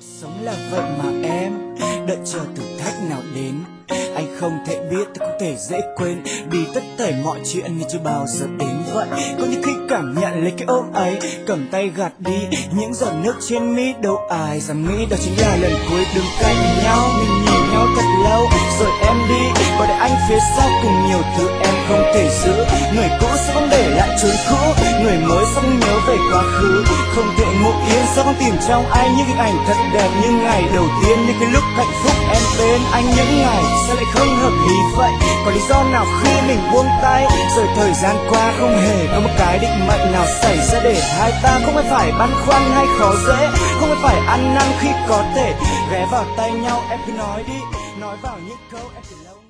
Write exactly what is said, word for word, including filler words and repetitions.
Sống là vậy mà em đợi chờ thử thách nào đến. Anh không thể biết, tôi không thể dễ quên, vì tất thảy mọi chuyện như chưa bao giờ đến vậy. Có những khi cảm nhận lấy cái ôm ấy, cầm tay gạt đi những giọt nước trên mi. Đâu ai dám nghĩ đó chính là lần cuối đứng cạnh nhau. Mình nhìn nhau thật lâu rồi em đi, còn để anh phía sau cùng nhiều thứ em không thể giữ. Người cũ sẽ không để lại chốn cũ, người mới sẽ không nhớ về quá khứ. Không thể ngủ yên, sao không tìm trong anh những hình ảnh thật đẹp như ngày đầu tiên, như cái lúc hạnh phúc em bên anh. Những ngày sao lại không hợp lý vậy? Có lý do nào khi mình buông tay? Rồi thời gian qua không hề có một cái định mệnh nào xảy ra để hai ta không phải băn khoăn hay khó dễ, không phải ăn năn khi có thể ghé vào tay nhau. Em cứ nói đi, nói vào những câu em từ lâu